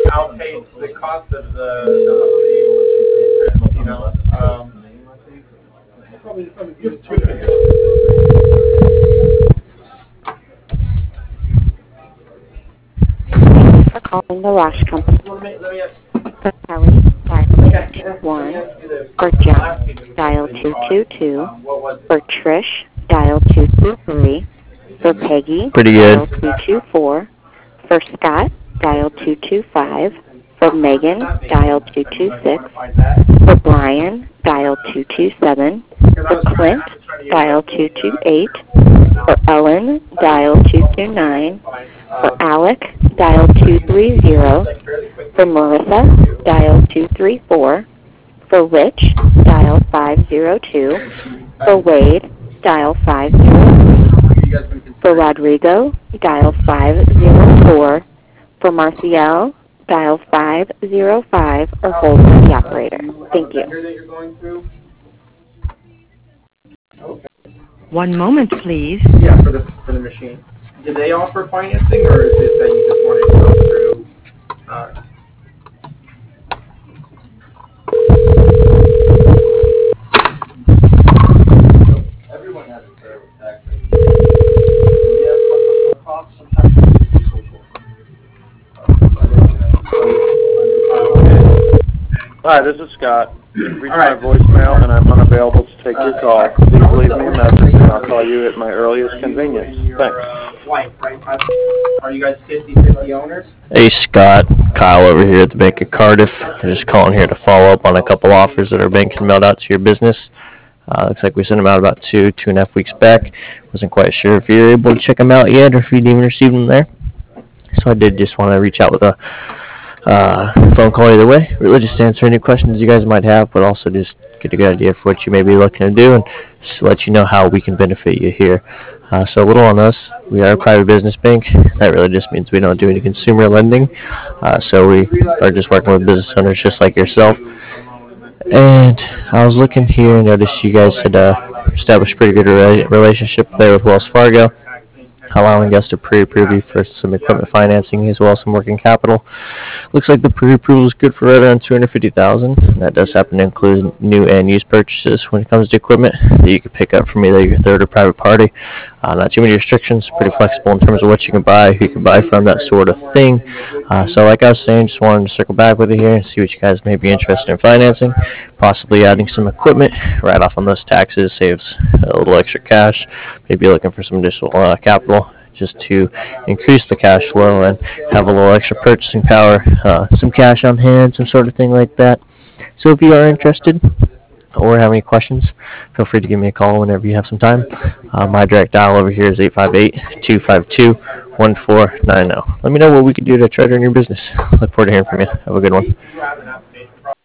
outpace the cost of the you know. You have two fingers. For calling the Rosh Company. For Kelly, dial 1. For John, dial 222. For Trish, dial 223. For Peggy, Pretty good. dial 224. For Scott, dial 225. For Megan, dial 226. For Brian, dial 227. For Clint, dial 228. For Ellen, dial 229. For Alec, dial 230. For Marissa, dial 234. For Rich, dial 502. For Wade, dial 503. For Rodrigo, dial 504. For Marcial, dial 505 or hold for the operator. Thank you. One moment, please. Yeah, for the machine. Do they offer financing, or is it that you just want it to go through? Everyone has a fair tax rate. Yes, what's the cost? Sometimes it's social. Hi, this is Scott. Reach All right. my voicemail, and I'm unavailable to take your call. Please leave me a message, and I'll call you at my earliest convenience. Thanks. Wife, right? Are you guys 50-50 owners? Hey Scott, Kyle over here at the Bank of Cardiff. I'm just calling here to follow up on a couple offers that our bank had mailed out to your business. Looks like we sent them out about 2.5 weeks back. Wasn't quite sure if you were able to check them out yet or if you'd even received them there. So I did just want to reach out with a phone call either way. Really just answer any questions you guys might have, but also just get a good idea for what you may be looking to do and just let you know how we can benefit you here. So a little on us. We are a private business bank. That really just means we don't do any consumer lending. So we are just working with business owners just like yourself. And I was looking here and noticed you guys had established a pretty good relationship there with Wells Fargo, allowing us to pre-approve you for some equipment financing as well as some working capital. Looks like the pre-approval is good for right around $250,000. That does happen to include new and used purchases when it comes to equipment that you can pick up from either your third or private party. Not too many restrictions, pretty flexible in terms of what you can buy, who you can buy from, that sort of thing. So like I was saying, just wanted to circle back with you here and see what you guys may be interested in financing, possibly adding some equipment right off on those taxes, saves a little extra cash, maybe looking for some additional capital just to increase the cash flow and have a little extra purchasing power, some cash on hand, some sort of thing like that. So if you are interested or have any questions, feel free to give me a call whenever you have some time. My direct dial over here is 858-252-1490. Let me know what we can do to try to earn your business. Look forward to hearing from you. Have a good one.